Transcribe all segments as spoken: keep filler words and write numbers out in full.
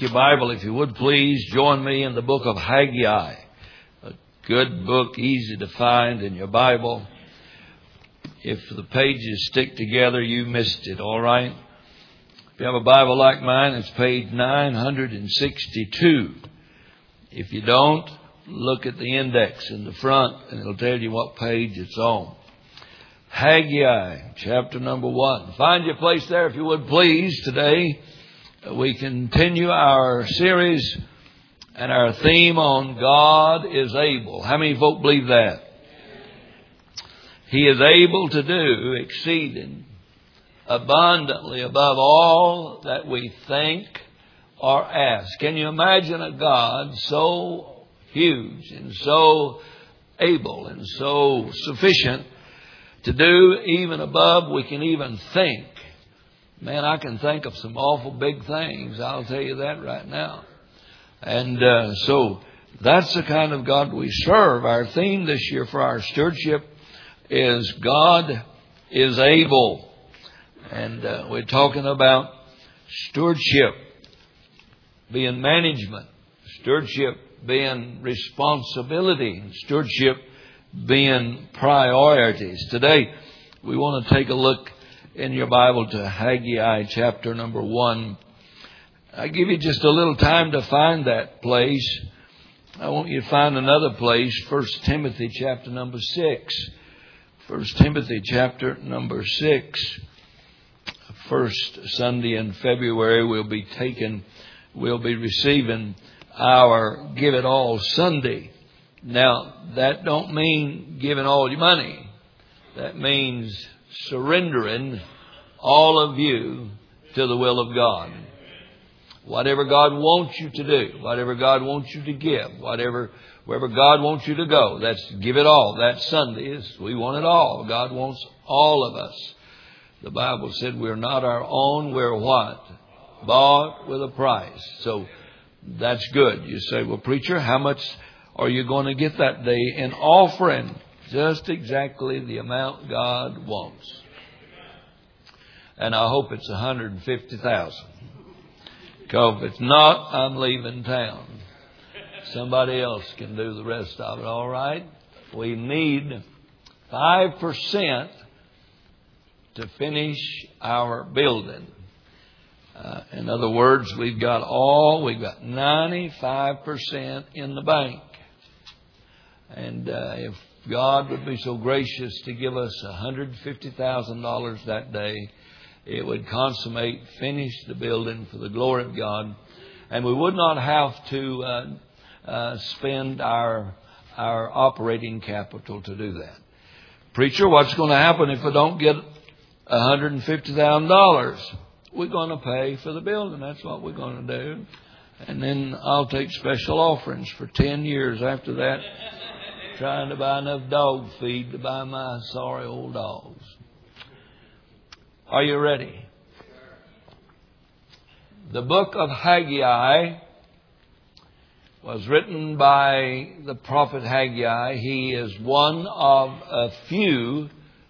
your Bible, if you would please, join me in the book of Haggai. A good book, easy to find in your Bible. If the pages stick together, you missed it, all right? If you have a Bible like mine, it's page nine hundred sixty-two. If you don't, look at the index in the front and it'll tell you what page it's on. Haggai, chapter number one. Find your place there, if you would please, today. We continue our series and our theme on God is able. How many folk believe that? He is able to do exceeding abundantly above all that we think or ask. Can you imagine a God so huge and so able and so sufficient to do even above we can even think? Man, I can think of some awful big things. I'll tell you that right now. And uh, so that's the kind of God we serve. Our theme this year for our stewardship is God is able. And uh, we're talking about stewardship being management, stewardship being responsibility, stewardship being priorities. Today, we want to take a look in your Bible to Haggai chapter number one. I give you just a little time to find that place. I want you to find another place, First Timothy chapter number six. First Timothy chapter number six. First Sunday in February we'll be taking, we'll be receiving our Give It All Sunday. Now, that don't mean giving all your money. That means surrendering all of you to the will of God. Whatever God wants you to do, whatever God wants you to give, whatever, wherever God wants you to go, that's give it all. That Sunday is, we want it all. God wants all of us. The Bible said we're not our own, we're what? Bought with a price. So that's good. You say, well, preacher, how much are you going to get that day in offering? Just exactly the amount God wants. And I hope it's one hundred fifty thousand. Because if it's not, I'm leaving town. Somebody else can do the rest of it, all right? We need five percent to finish our building. Uh, in other words, we've got all, we've got ninety-five percent in the bank. And uh, if God would be so gracious to give us one hundred fifty thousand dollars that day, it would consummate, finish the building for the glory of God. And we would not have to uh, uh, spend our our operating capital to do that. Preacher, what's going to happen if we don't get one hundred fifty thousand dollars? We're going to pay for the building. That's what we're going to do. And then I'll take special offerings for ten years after that, trying to buy enough dog feed to buy my sorry old dogs. Are you ready? The book of Haggai was written by the prophet Haggai. He is one of a few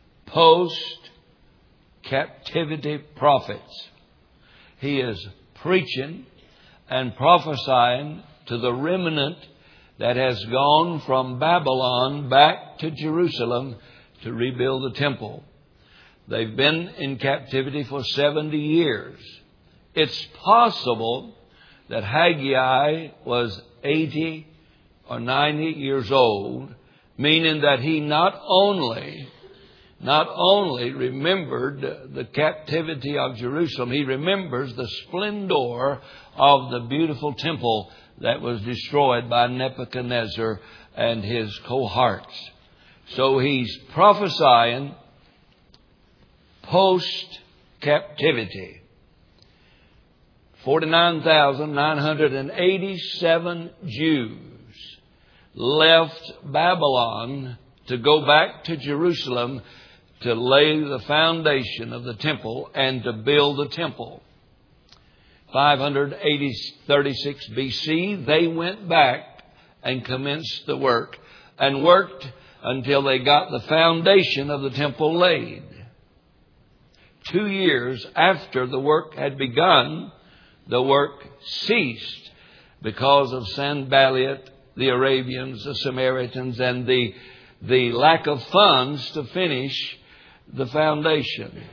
post-captivity prophets. He is preaching and prophesying to the remnant that has gone from Babylon back to Jerusalem to rebuild the temple. They've been in captivity for seventy years. It's possible that Haggai was eighty or ninety years old, meaning that he not only, not only remembered the captivity of Jerusalem, he remembers the splendor of the beautiful temple that was destroyed by Nebuchadnezzar and his cohorts. So he's prophesying post-captivity. forty-nine thousand nine hundred eighty-seven Jews left Babylon to go back to Jerusalem to lay the foundation of the temple and to build the temple. five thirty-six B C, they went back and commenced the work and worked until they got the foundation of the temple laid. Two years after the work had begun, the work ceased because of Sanballat, the Arabians, the Samaritans, and the, the lack of funds to finish the foundation.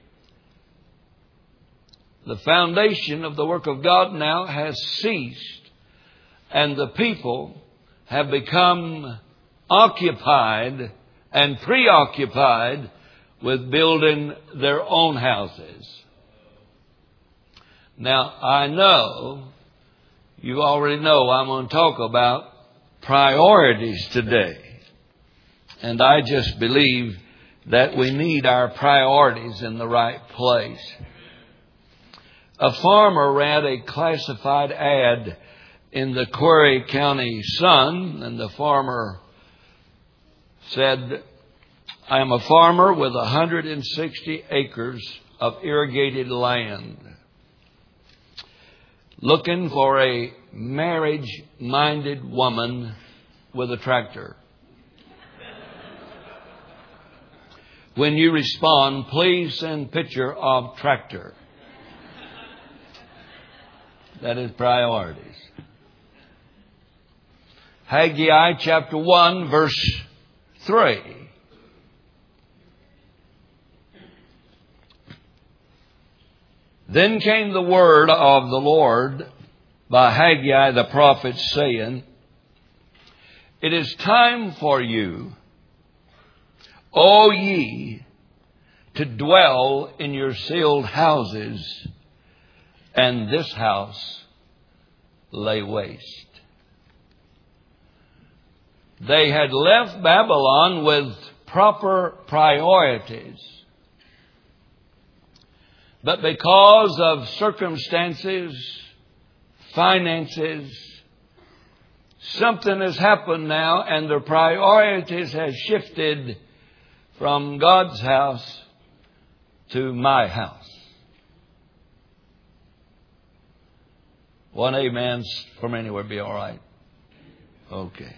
The foundation of the work of God now has ceased, and the people have become occupied and preoccupied with building their own houses. Now, I know, you already know I'm going to talk about priorities today. And I just believe that we need our priorities in the right place. A farmer read a classified ad in the Quarry County Sun, and the farmer said, I am a farmer with one hundred sixty acres of irrigated land, looking for a marriage-minded woman with a tractor. When you respond, please send picture of tractor. That is priorities. Haggai chapter one, verse three. Then came the word of the Lord by Haggai the prophet, saying, It is time for you, O ye, to dwell in your sealed houses, and this house lay waste. They had left Babylon with proper priorities. But because of circumstances, finances, something has happened now, and their priorities have shifted from God's house to my house. One amen from anywhere be all right. Okay.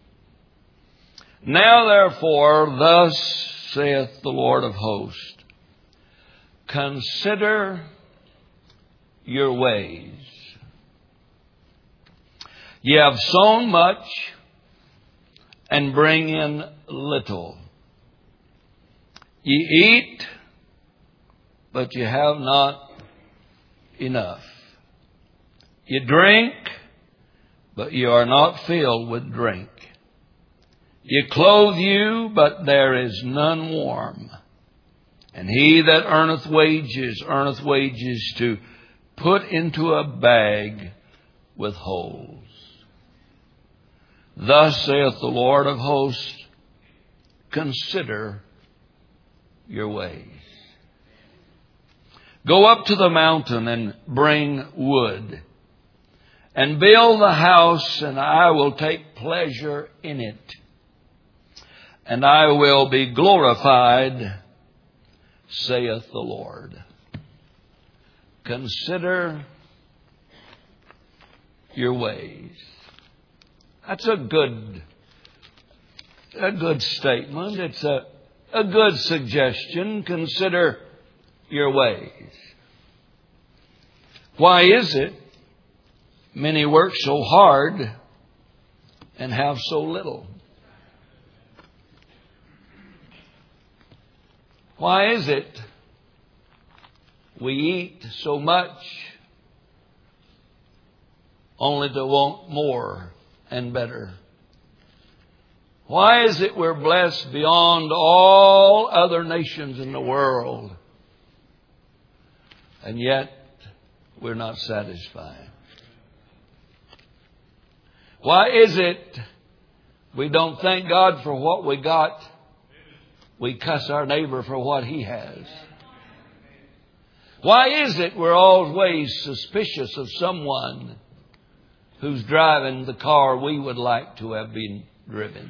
Now therefore, thus saith the Lord of hosts, consider your ways. Ye have sown much and bring in little. Ye eat, but you have not enough. You drink, but you are not filled with drink. You clothe you, but there is none warm. And he that earneth wages, earneth wages to put into a bag with holes. Thus saith the Lord of hosts, consider your ways. Go up to the mountain and bring wood, and build the house, and I will take pleasure in it. And I will be glorified, saith the Lord. Consider your ways. That's a good, a good statement. It's a, a good suggestion. Consider your ways. Why is it many work so hard and have so little? Why is it we eat so much only to want more and better? Why is it we're blessed beyond all other nations in the world, and yet we're not satisfied? Why is it we don't thank God for what we got? We cuss our neighbor for what he has. Why is it we're always suspicious of someone who's driving the car we would like to have been driven?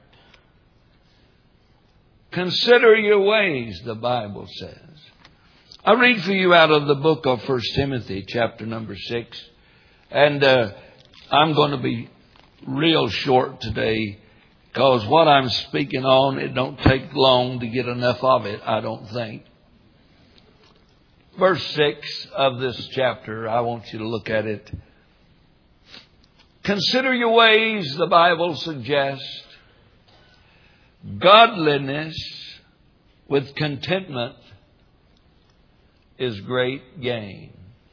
Consider your ways, the Bible says. I read for you out of the book of First Timothy, chapter number six. And uh, I'm going to be real short today, because what I'm speaking on, it don't take long to get enough of it, I don't think. verse six of this chapter, I want you to look at it. Consider your ways, the Bible suggests. Godliness with contentment is great gain.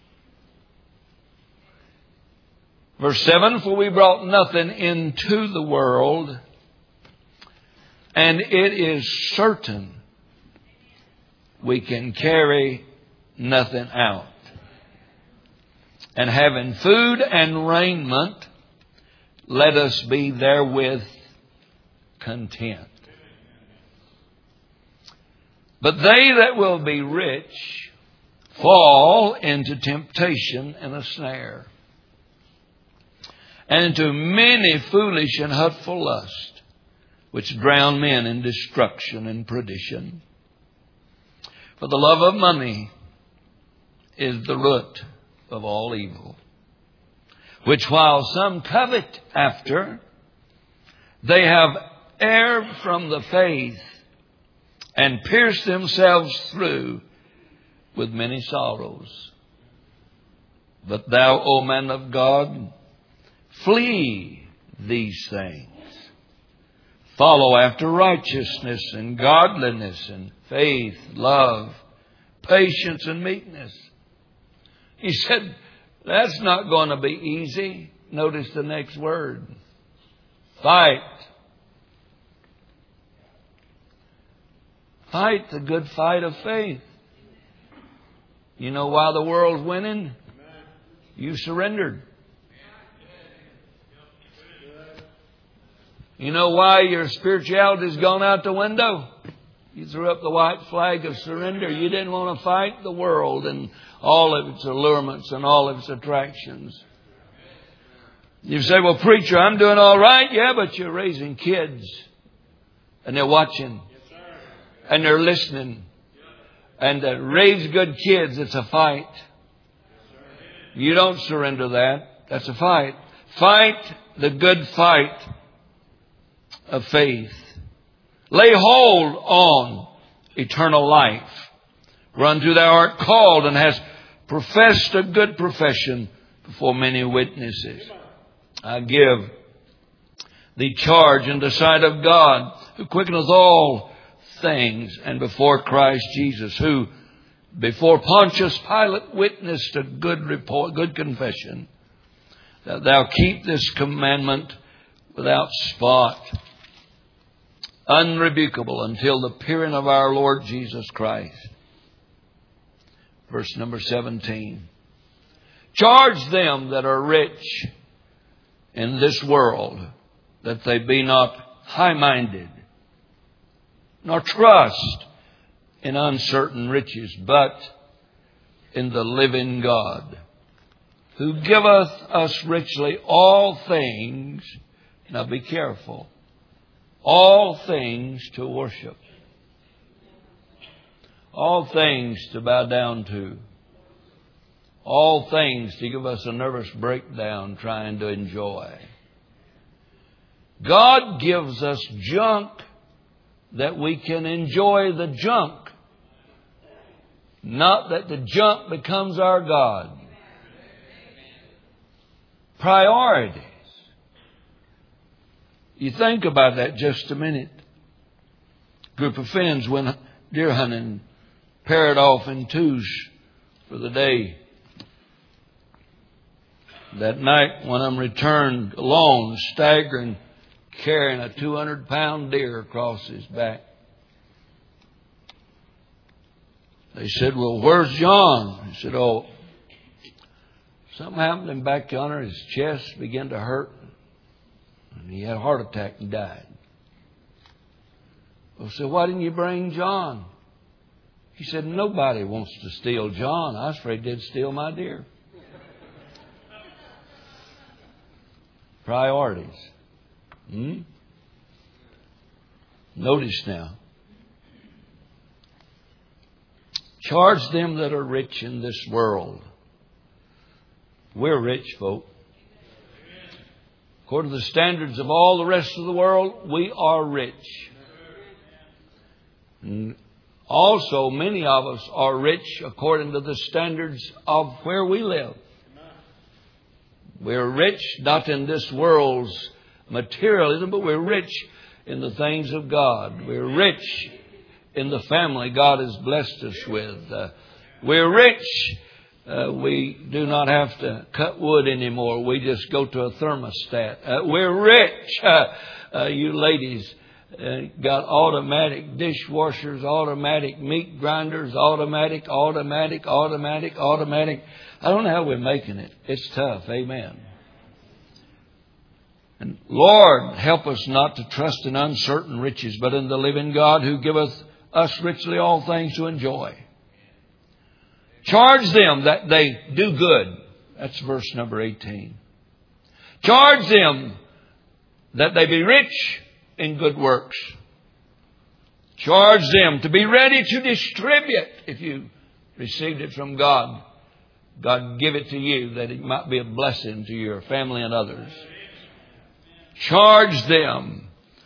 Verse seven, for we brought nothing into the world, and it is certain we can carry nothing out. And having food and raiment, let us be therewith content. But they that will be rich fall into temptation and a snare, and into many foolish and hurtful lusts, which drown men in destruction and perdition. For the love of money is the root of all evil, which while some covet after, they have erred from the faith, and pierced themselves through with many sorrows. But thou, O man of God, flee these things. Follow after righteousness and godliness and faith, love, patience and meekness. He said, that's not going to be easy. Notice the next word. Fight. Fight the good fight of faith. You know why the world's winning? You surrendered. You know why your spirituality's gone out the window? You threw up the white flag of surrender. You didn't want to fight the world and all of its allurements and all of its attractions. You say, well, preacher, I'm doing all right. Yeah, but you're raising kids. And they're watching. And they're listening. And to raise good kids, it's a fight. You don't surrender that. That's a fight. Fight the good fight of faith. Lay hold on eternal life, whereunto thou art called, and hast professed a good profession before many witnesses. I give thee charge in the sight of God, who quickeneth all things, and before Christ Jesus, who before Pontius Pilate witnessed a good report, good confession, that thou keep this commandment without spot, unrebukable, until the appearing of our Lord Jesus Christ. Verse number seventeen. Charge them that are rich in this world, that they be not high-minded, nor trust in uncertain riches, but in the living God, who giveth us richly all things. Now be careful. All things to worship. All things to bow down to. All things to give us a nervous breakdown trying to enjoy. God gives us junk that we can enjoy the junk. Not that the junk becomes our God. Priorities. You think about that just a minute. Group of friends went deer hunting, paired off in twos for the day. That night, one of them returned alone, staggering, carrying a two hundred pound deer across his back. They said, well, where's John? He said, oh, something happened in back yonder. His chest began to hurt. And he had a heart attack and died. Well, so why didn't you bring John? He said, nobody wants to steal John. I was afraid they'd steal my deer. Priorities. Hmm? Notice now. Charge them that are rich in this world. We're rich folk. According to the standards of all the rest of the world, we are rich. And Also, many of us are rich according to the standards of where we live. We're rich not in this world's materialism, but we're rich in the things of God. We're rich in the family God has blessed us with. Uh, we're rich. Uh, we do not have to cut wood anymore. We just go to a thermostat. Uh, we're rich. Uh, uh, you ladies uh, got automatic dishwashers, automatic meat grinders, automatic, automatic, automatic, automatic. I don't know how we're making it. It's tough. Amen. And Lord, help us not to trust in uncertain riches, but in the living God who giveth us richly all things to enjoy. Charge them that they do good. That's verse number eighteen. Charge them that they be rich in good works. Charge them to be ready to distribute. If you received it from God, God give it to you that it might be a blessing to your family and others. Charge them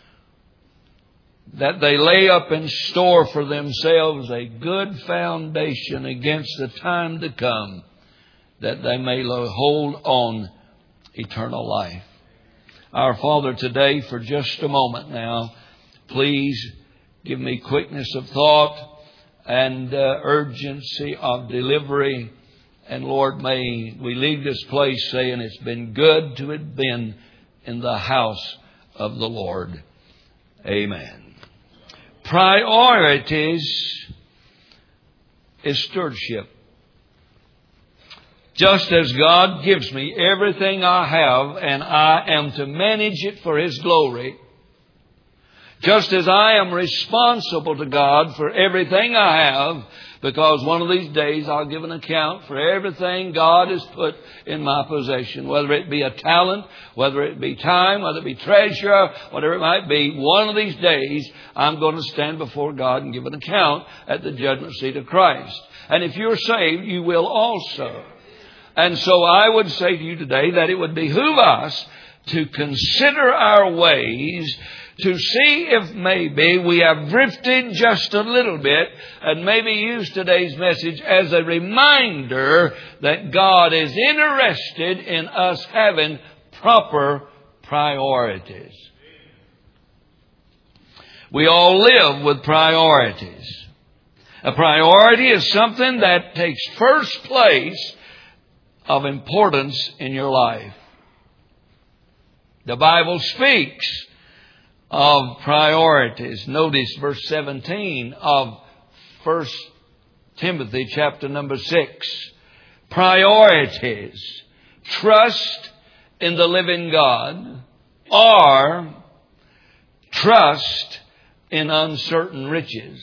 that they lay up in store for themselves a good foundation against the time to come, that they may hold on eternal life. Our Father, today, for just a moment now, please give me quickness of thought and uh, urgency of delivery. And Lord, may we leave this place saying it's been good to have been in the house of the Lord. Amen. Priorities is stewardship. Just as God gives me everything I have and I am to manage it for His glory, just as I am responsible to God for everything I have, because one of these days I'll give an account for everything God has put in my possession, whether it be a talent, whether it be time, whether it be treasure, whatever it might be. One of these days I'm going to stand before God and give an account at the judgment seat of Christ. And if you're saved, you will also. And so I would say to you today that it would behoove us to consider our ways, to see if maybe we have drifted just a little bit, and maybe use today's message as a reminder that God is interested in us having proper priorities. We all live with priorities. A priority is something that takes first place of importance in your life. The Bible speaks of priorities. Notice verse seventeen of First Timothy chapter number six. Priorities. Trust in the living God, or trust in uncertain riches.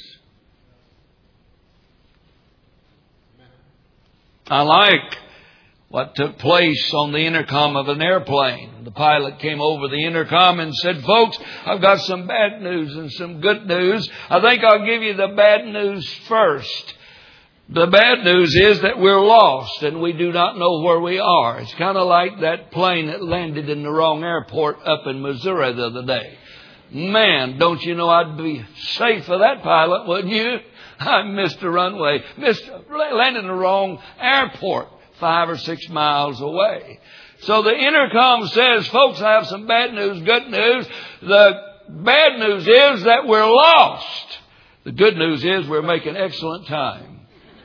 I like what took place on the intercom of an airplane. The pilot came over the intercom and said, "Folks, I've got some bad news and some good news. I think I'll give you the bad news first. The bad news is that we're lost and we do not know where we are." It's kind of like that plane that landed in the wrong airport up in Missouri the other day. Man, don't you know I'd be safe for that pilot, wouldn't you? I missed the runway. Missed, landed in the wrong airport. Five or six miles away. So the intercom says, "Folks, I have some bad news, good news. The bad news is that we're lost. The good news is we're making excellent time."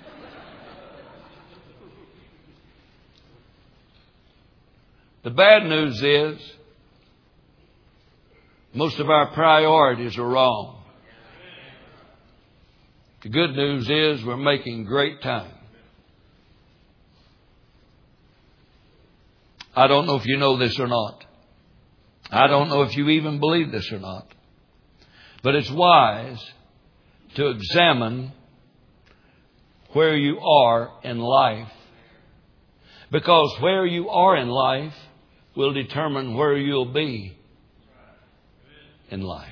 The bad news is most of our priorities are wrong. The good news is we're making great time. I don't know if you know this or not. I don't know if you even believe this or not. But it's wise to examine where you are in life. Because where you are in life will determine where you'll be in life.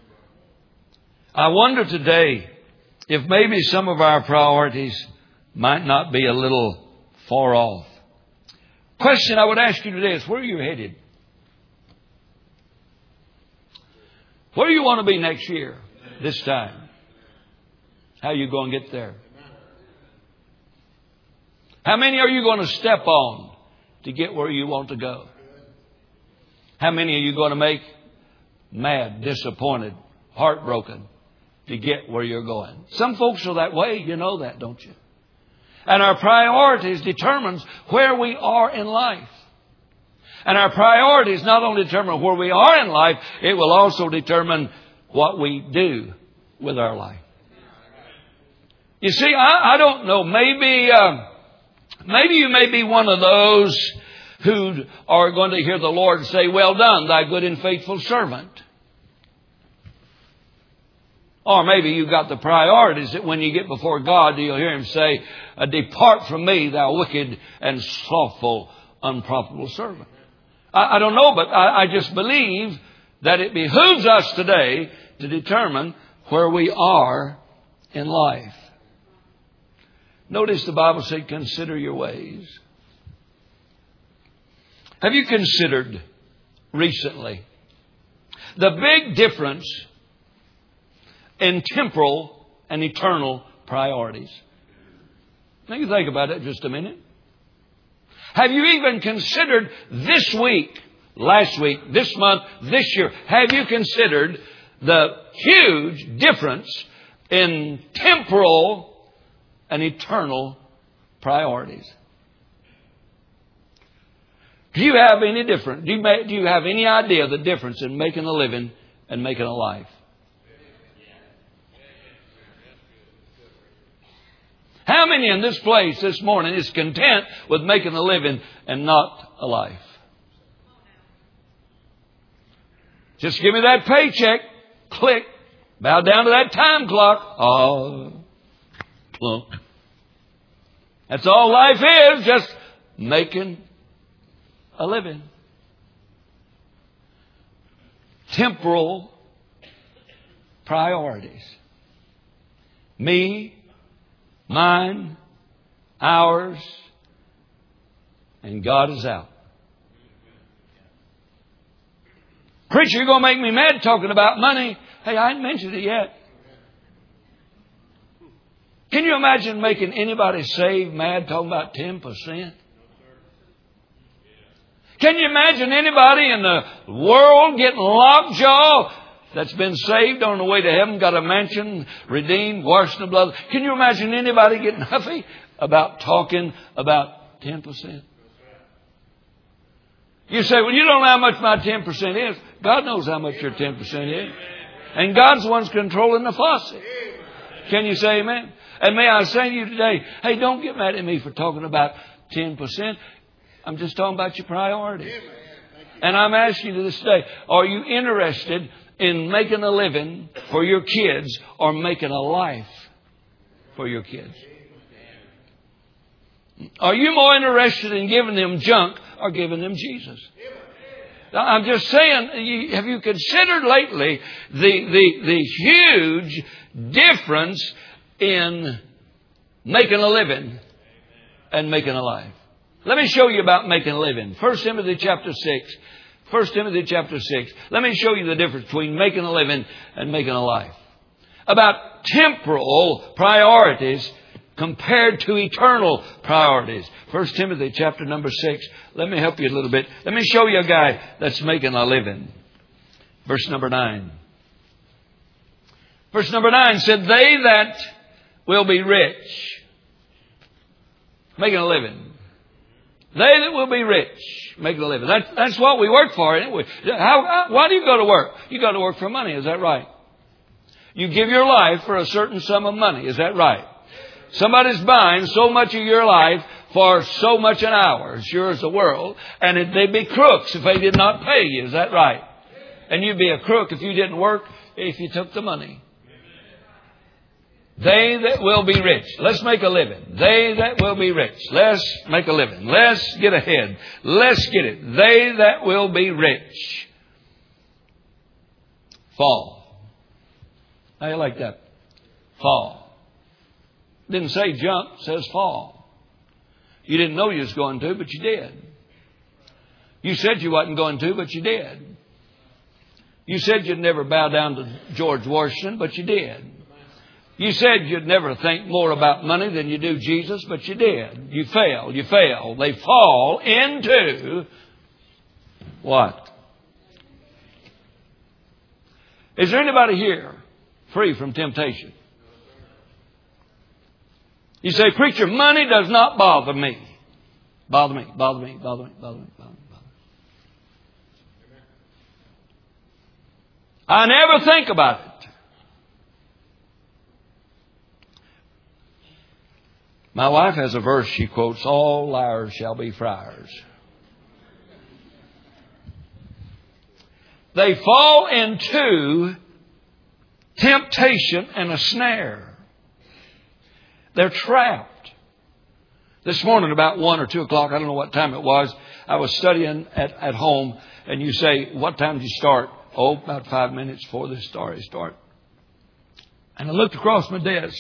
I wonder today if maybe some of our priorities might not be a little far off. Question I would ask you today is, where are you headed? Where do you want to be next year, this time? How are you going to get there? How many are you going to step on to get where you want to go? How many are you going to make mad, disappointed, heartbroken to get where you're going? Some folks are that way. You know that, don't you? And our priorities determines where we are in life. And our priorities not only determine where we are in life, it will also determine what we do with our life. You see, I, I don't know. Maybe, uh, maybe you may be one of those who are going to hear the Lord say, "Well done, thy good and faithful servant." Or maybe you've got the priorities that when you get before God, you'll hear Him say, "Depart from me, thou wicked and slothful, unprofitable servant." I, I don't know, but I, I just believe that it behooves us today to determine where we are in life. Notice the Bible said, "Consider your ways." Have you considered recently the big difference in temporal and eternal priorities? Now you think about it just a minute. Have you even considered this week, last week, this month, this year, have you considered the huge difference in temporal and eternal priorities? Do you have any difference? Do you, do you have any idea the difference in making a living and making a life? How many in this place this morning is content with making a living and not a life? Just give me that paycheck. Click. Bow down to that time clock. Oh, plunk. That's all life is, just making a living. Temporal priorities. Me, mine, ours, and God is out. Preacher, you're going to make me mad talking about money. Hey, I ain't mentioned it yet. Can you imagine making anybody saved mad talking about ten percent? Can you imagine anybody in the world getting lockjaw that's been saved on the way to heaven, got a mansion, redeemed, washed in the blood? Can you imagine anybody getting huffy about talking about ten percent? You say, "Well, you don't know how much my ten percent is." God knows how much your ten percent is. And God's the one's controlling the faucet. Can you say amen? And may I say to you today, hey, don't get mad at me for talking about ten percent. I'm just talking about your priorities. And I'm asking you this day, are you interested in making a living for your kids or making a life for your kids? Are you more interested in giving them junk or giving them Jesus? I'm just saying, have you considered lately the, the, the huge difference in making a living and making a life? Let me show you about making a living. First Timothy chapter six. First Timothy chapter six. Let me show you the difference between making a living and making a life. About temporal priorities compared to eternal priorities. First Timothy chapter number six. Let me help you a little bit. Let me show you a guy that's making a living. Verse number nine. Verse number nine said, "They that will be rich," making a living. They that will be rich, making a living. That's, that's what we work for, isn't we? How, how, why do you go to work? You go to work for money. Is that right? You give your life for a certain sum of money. Is that right? Somebody's buying so much of your life for so much an hour. It's yours the world. And it, they'd be crooks if they did not pay you. Is that right? And you'd be a crook if you didn't work, if you took the money. They that will be rich. Let's make a living. They that will be rich. Let's make a living. Let's get ahead. Let's get it. They that will be rich fall. How do you like that? Fall. Didn't say jump, it says fall. You didn't know you was going to, but you did. You said you wasn't going to, but you did. You said you'd never bow down to George Washington, but you did. You said you'd never think more about money than you do Jesus, but you did. You failed. You failed. They fall into what? Is there anybody here free from temptation? You say, preacher, money does not bother me. Bother me, bother me, bother me, bother me, bother me, bother me. I never think about it. My wife has a verse she quotes, all liars shall be friars. They fall into temptation and a snare. They're trapped. This morning about one or two o'clock, I don't know what time it was, I was studying at, at home, and you say, what time did you start? Oh, about five minutes before this story start. And I looked across my desk.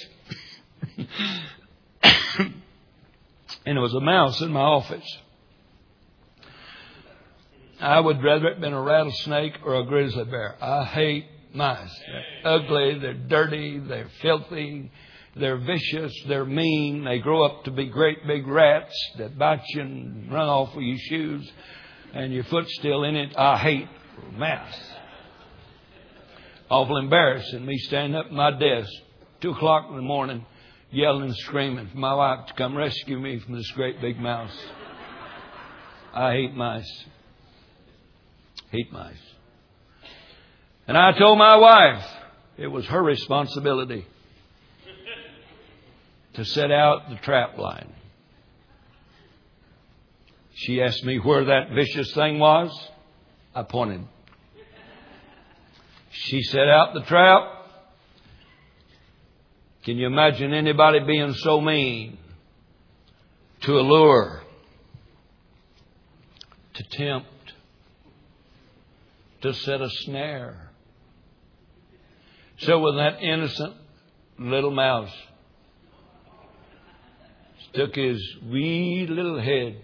And there was a mouse in my office. I would rather it been a rattlesnake or a grizzly bear. I hate mice. They're ugly, they're dirty, they're filthy, they're vicious, they're mean. They grow up to be great big rats that bite you and run off with your shoes and your foot's still in it. I hate mice. Awful embarrassing, me standing up at my desk, two o'clock in the morning, yelling and screaming for my wife to come rescue me from this great big mouse. I hate mice. Hate mice. And I told my wife it was her responsibility to set out the trap line. She asked me where that vicious thing was. I pointed. She set out the trap. Can you imagine anybody being so mean to allure, to tempt, to set a snare? So when that innocent little mouse stuck his wee little head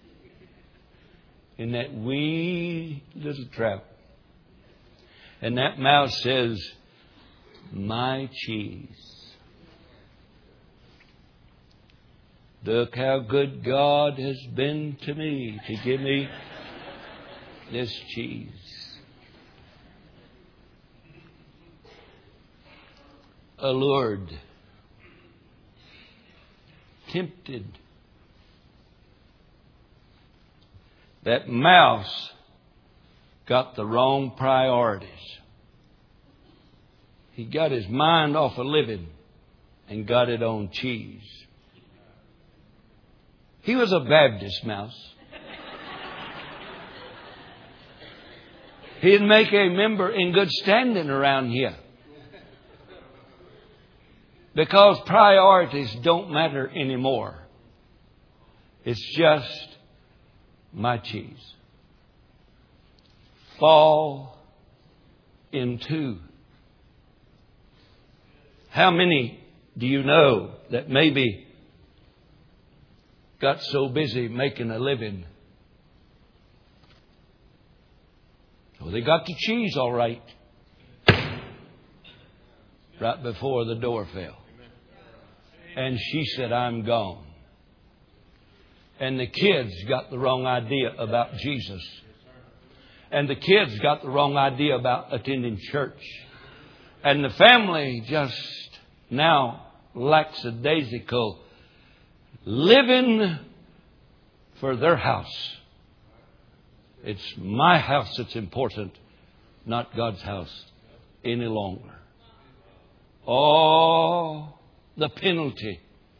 in that wee little trap, and that mouse says, my cheese. Look how good God has been to me to give me this cheese. Allured, tempted. That mouse got the wrong priorities. He got his mind off of living and got it on cheese. He was a Baptist mouse. He'd make a member in good standing around here. Because priorities don't matter anymore. It's just my cheese. Fall into. How many do you know that maybe got so busy making a living? Well, they got the cheese all right. Right before the door fell. And she said, I'm gone. And the kids got the wrong idea about Jesus. And the kids got the wrong idea about attending church. And the family just now lackadaisical, living for their house. It's my house that's important, not God's house any longer. Oh, the penalty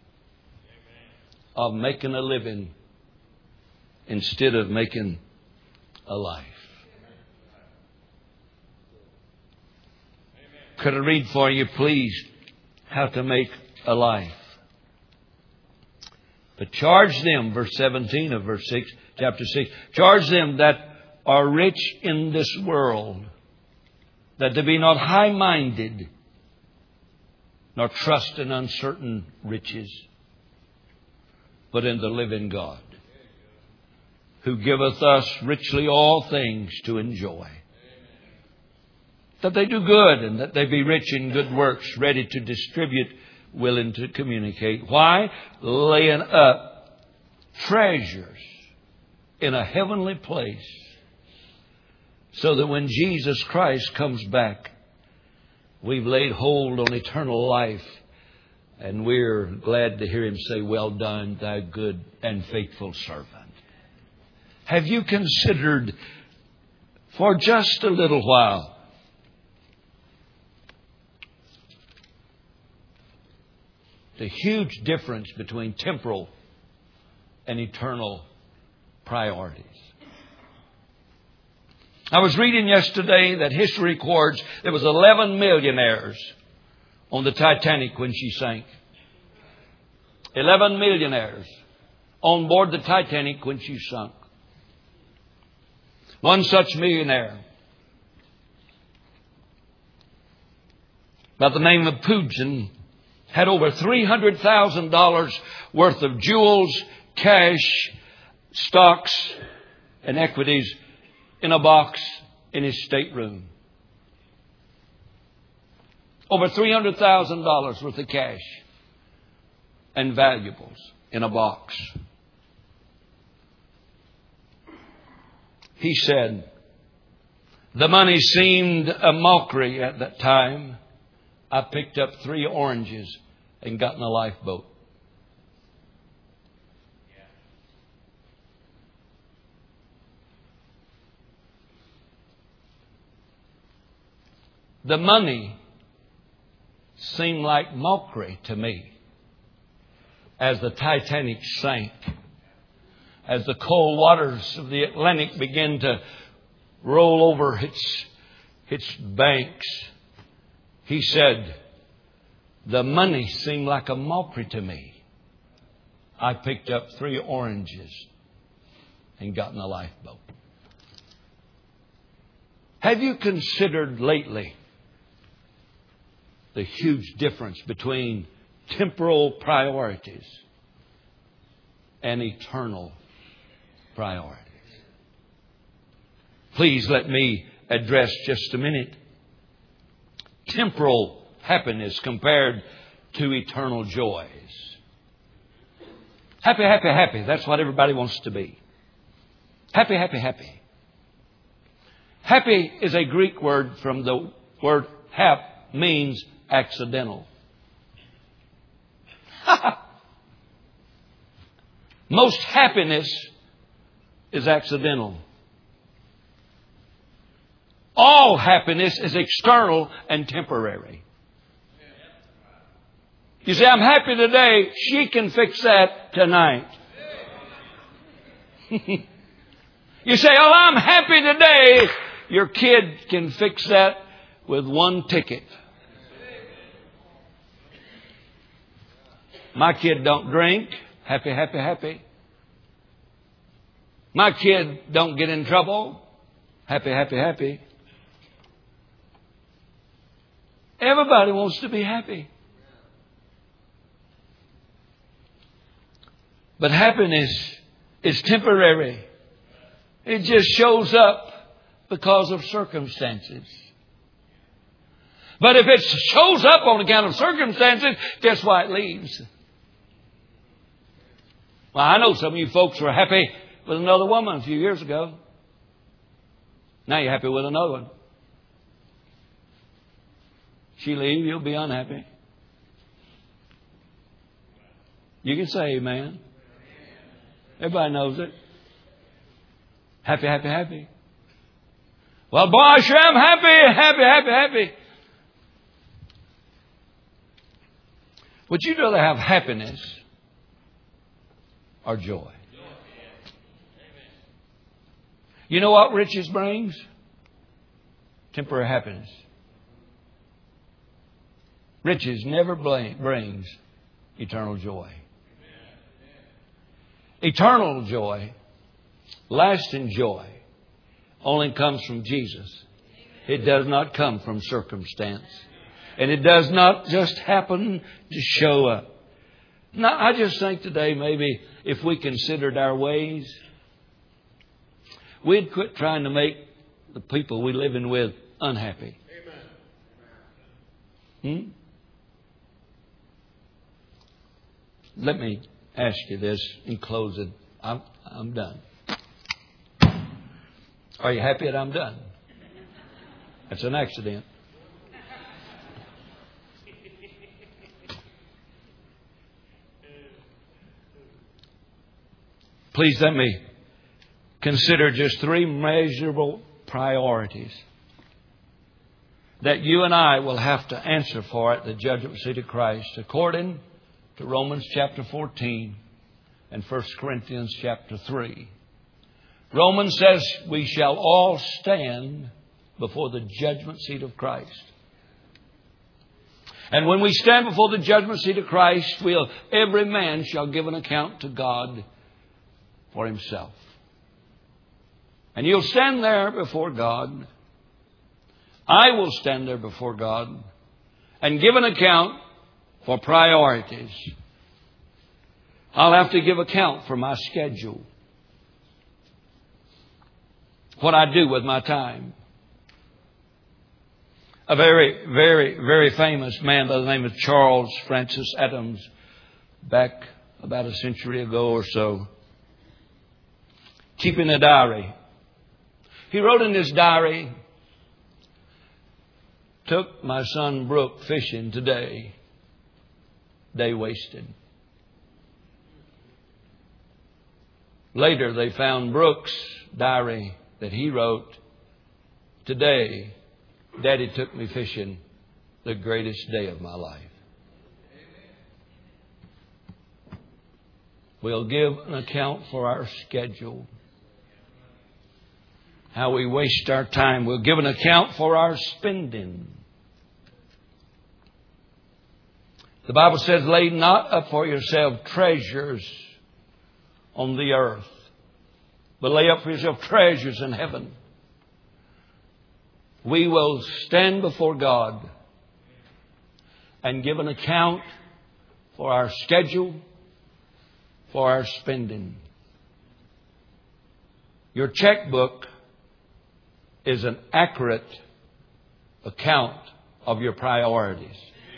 of making a living instead of making a life. Could I read for you, please, how to make a life? But charge them, verse seventeen of verse six, chapter six, charge them that are rich in this world, that they be not high-minded, nor trust in uncertain riches, but in the living God, who giveth us richly all things to enjoy. that they do good and that they be rich in good works, ready to distribute, willing to communicate. Why? Laying up treasures in a heavenly place so that when Jesus Christ comes back, we've laid hold on eternal life, and we're glad to hear Him say, "Well done, thou good and faithful servant." Have you considered for just a little while the huge difference between temporal and eternal priorities? I was reading yesterday that history records there was eleven millionaires on the Titanic when she sank. eleven millionaires on board the Titanic when she sunk. One such millionaire by the name of Pugin had over three hundred thousand dollars worth of jewels, cash, stocks, and equities in a box in his stateroom. Over three hundred thousand dollars worth of cash and valuables in a box. He said, "The money seemed a mockery at that time. I picked up three oranges and got in a lifeboat." The money seemed like mockery to me as the Titanic sank, as the cold waters of the Atlantic began to roll over its, its banks. He said, "The money seemed like a mockery to me. I picked up three oranges and got in a lifeboat." Have you considered lately the huge difference between temporal priorities and eternal priorities? Please let me address just a minute temporal happiness compared to eternal joys. Happy, happy, happy. That's what everybody wants to be. Happy, happy, happy. Happy is a Greek word from the word hap, means accidental. Most happiness is accidental. All happiness is external and temporary. You say, "I'm happy today." She can fix that tonight. You say, "Oh, I'm happy today." Your kid can fix that with one ticket. My kid don't drink. Happy, happy, happy. My kid don't get in trouble. Happy, happy, happy. Everybody wants to be happy. But happiness is temporary. It just shows up because of circumstances. But if it shows up on account of circumstances, guess why it leaves? Well, I know some of you folks were happy with another woman a few years ago. Now you're happy with another one. She leaves, you'll be unhappy. You can say amen. Everybody knows it. Happy, happy, happy. Well, boy, I sure am happy, happy, happy, happy. Would you rather have happiness or joy? You know what riches brings? Temporary happiness. Riches never brings eternal joy. Eternal joy, lasting joy, only comes from Jesus. It does not come from circumstance. And it does not just happen to show up. Now, I just think today maybe if we considered our ways, we'd quit trying to make the people we're living with unhappy. Amen. Hmm? Let me ask you this in closing. I'm, I'm done. Are you happy that I'm done? That's an accident. Please let me consider just three measurable priorities that you and I will have to answer for at the judgment seat of Christ, according to Romans chapter fourteen and First Corinthians chapter three. Romans says we shall all stand before the judgment seat of Christ. And when we stand before the judgment seat of Christ, we'll, every man shall give an account to God for himself. And you'll stand there before God. I will stand there before God and give an account for priorities. I'll have to give account for my schedule. What I do with my time. A very, very, very famous man by the name of Charles Francis Adams, back about a century ago or so, keeping a diary. He wrote in his diary, "Took my son Brooke fishing today. Day wasted." Later they found Brooke's diary that he wrote, "Today, Daddy took me fishing, the greatest day of my life." We'll give an account for our schedule. How we waste our time. We'll give an account for our spending. The Bible says, "Lay not up for yourself treasures on the earth, but lay up for yourself treasures in heaven." We will stand before God and give an account for our schedule, for our spending. Your checkbook is an accurate account of your priorities.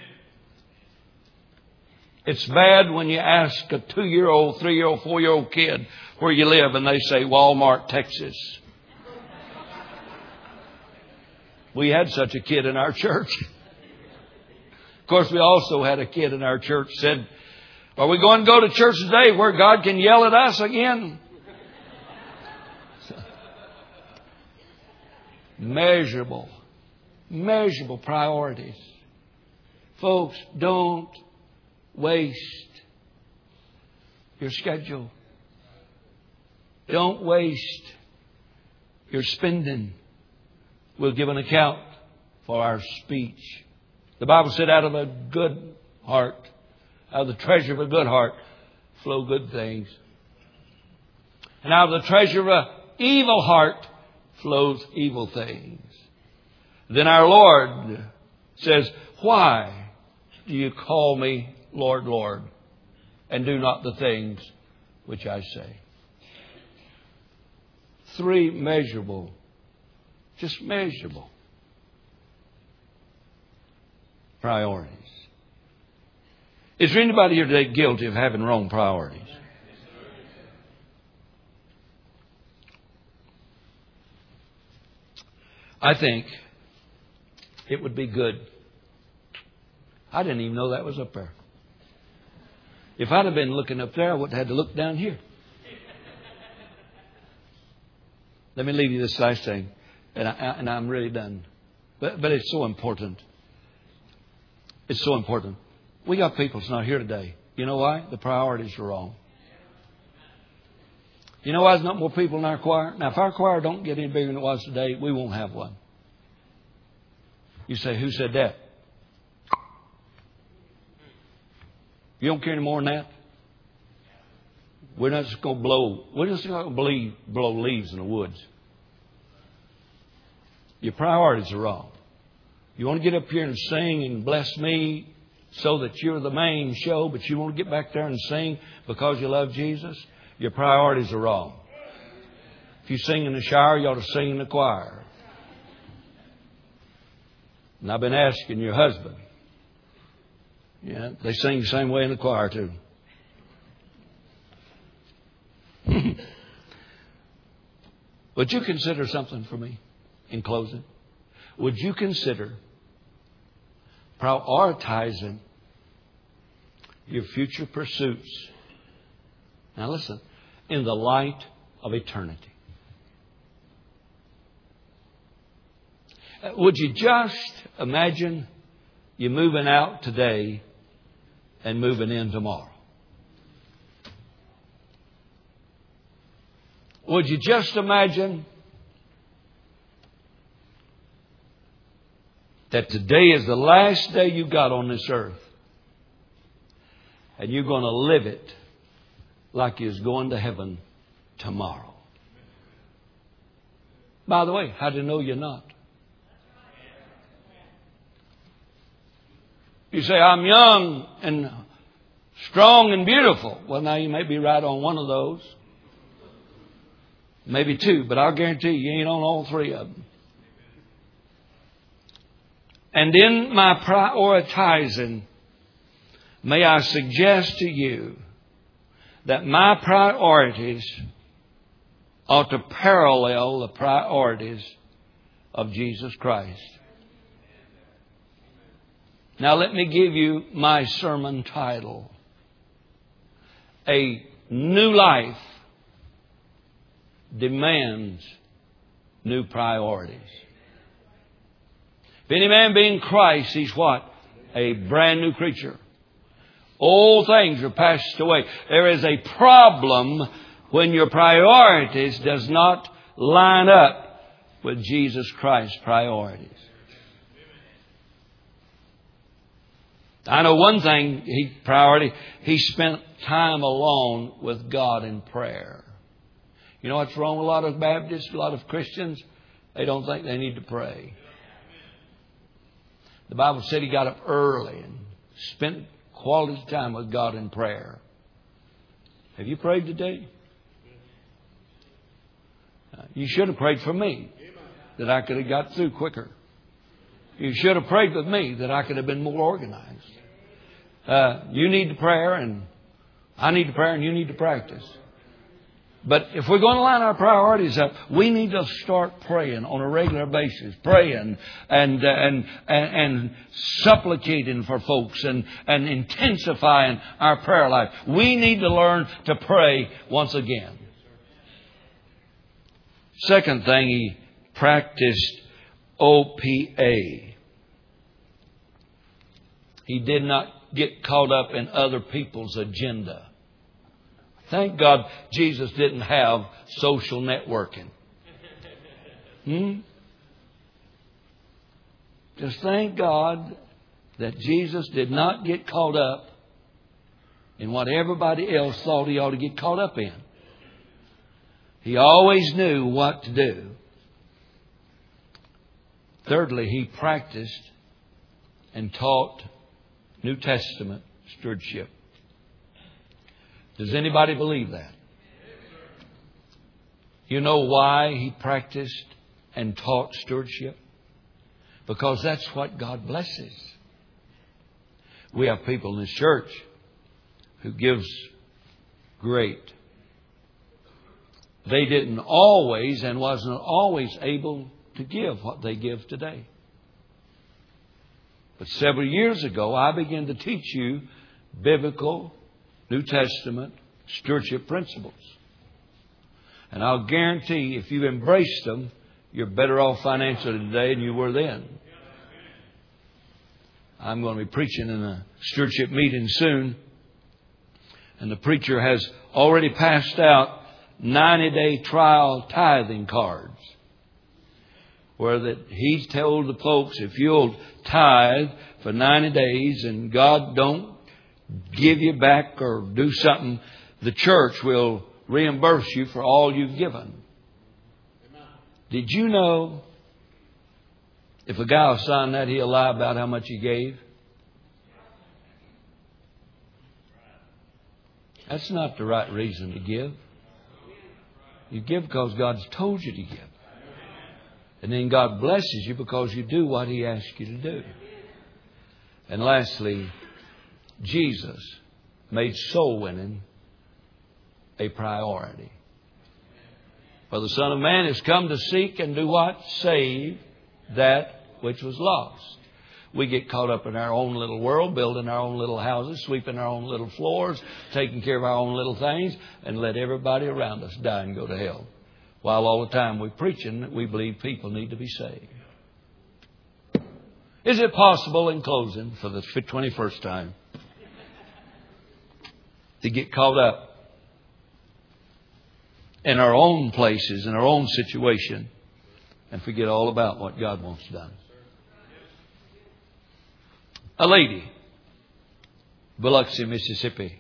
It's bad when you ask a two-year-old, three-year-old, four-year-old kid where you live and they say Walmart, Texas. We had such a kid in our church. Of course, we also had a kid in our church said, "Are we going to go to church today where God can yell at us again?" Measurable, measurable priorities. Folks, don't waste your schedule. Don't waste your spending. We'll give an account for our speech. The Bible said, out of a good heart, out of the treasure of a good heart, flow good things. And out of the treasure of an evil heart flows evil things. Then our Lord says, "Why do you call me Lord, Lord, and do not the things which I say?" Three measurable, just measurable priorities. Is there anybody here today guilty of having wrong priorities? I think it would be good. I didn't even know that was up there. If I'd have been looking up there, I would have had to look down here. Let me leave you this last thing, and, I, and I'm really done. But, but it's so important. It's so important. We got people that's not here today. You know why? The priorities are wrong. You know why there's not more people in our choir? Now, if our choir don't get any bigger than it was today, we won't have one. You say, "Who said that?" You don't care any more than that? We're not just going to blow, we're just going to believe, blow leaves in the woods. Your priorities are wrong. You want to get up here and sing and bless me so that you're the main show, but you want to get back there and sing because you love Jesus? Your priorities are wrong. If you sing in the shower, you ought to sing in the choir. And I've been asking your husband, Yeah, they sing the same way in the choir too. Would you consider something for me in closing? Would you consider prioritizing your future pursuits? Now listen, in the light of eternity. Would you just imagine you moving out today and moving in tomorrow? Would you just imagine that today is the last day you got on this earth and you're going to live it like you're going to heaven tomorrow? By the way, how do you know you're not? You say, I'm young and strong and beautiful. Well, now you may be right on one of those. Maybe two, but I'll guarantee you, you ain't on all three of them. And in my prioritizing, may I suggest to you that my priorities ought to parallel the priorities of Jesus Christ. Now let me give you my sermon title. A new life demands new priorities. If any man be in Christ, he's what? A brand new creature. Old things are passed away. There is a problem when your priorities does not line up with Jesus Christ's priorities. I know one thing, he priority, he spent time alone with God in prayer. You know what's wrong with a lot of Baptists, a lot of Christians? They don't think they need to pray. The Bible said he got up early and spent quality time with God in prayer. Have you prayed today? You should have prayed for me, that I could have got through quicker. You should have prayed with me, that I could have been more organized. Uh, you need to prayer, and I need to prayer, and you need to practice. But if we're going to line our priorities up, we need to start praying on a regular basis, praying and uh, and, and and supplicating for folks, and and intensifying our prayer life. We need to learn to pray once again. Second thing, he practiced O P A. He did not get caught up in other people's agenda. Thank God Jesus didn't have social networking. Hmm? Just thank God that Jesus did not get caught up in what everybody else thought he ought to get caught up in. He always knew what to do. Thirdly, he practiced and taught New Testament stewardship. Does anybody believe that? You know why he practiced and taught stewardship? Because that's what God blesses. We have people in this church who gives great. They didn't always and wasn't always able to give what they give today. But several years ago, I began to teach you biblical New Testament stewardship principles. And I'll guarantee if you embrace them, you're better off financially today than you were then. I'm going to be preaching in a stewardship meeting soon. And the preacher has already passed out ninety-day trial tithing cards, where that he's told the folks, if you'll tithe for ninety days and God don't give you back or do something, the church will reimburse you for all you've given. Did you know if a guy will sign that, he'll lie about how much he gave? That's not the right reason to give. You give because God's told you to give. And then God blesses you because you do what He asks you to do. And lastly, Jesus made soul winning a priority. For the Son of Man has come to seek and do what? Save that which was lost. We get caught up in our own little world, building our own little houses, sweeping our own little floors, taking care of our own little things, and let everybody around us die and go to hell. While all the time we're preaching that we believe people need to be saved. Is it possible, in closing, for the twenty-first time, to get caught up in our own places, in our own situation, and forget all about what God wants done? A lady, Biloxi, Mississippi,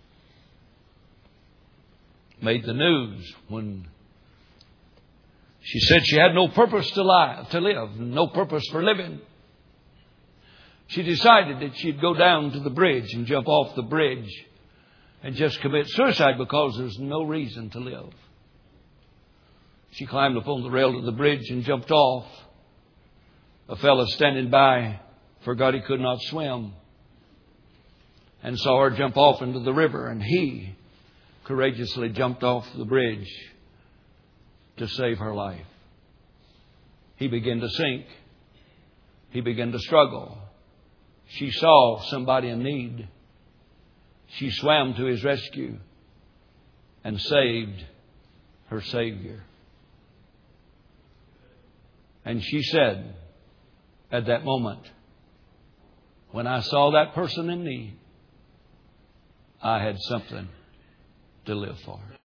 made the news when she said she had no purpose to live, to live, no purpose for living. She decided that she'd go down to the bridge and jump off the bridge and just commit suicide because there's no reason to live. She climbed upon the rail of the bridge and jumped off. A fellow standing by forgot he could not swim and saw her jump off into the river, and he courageously jumped off the bridge to save her life. He began to sink. He began to struggle. She saw somebody in need. She swam to his rescue and saved her Savior. And she said at that moment, when I saw that person in need, I had something to live for.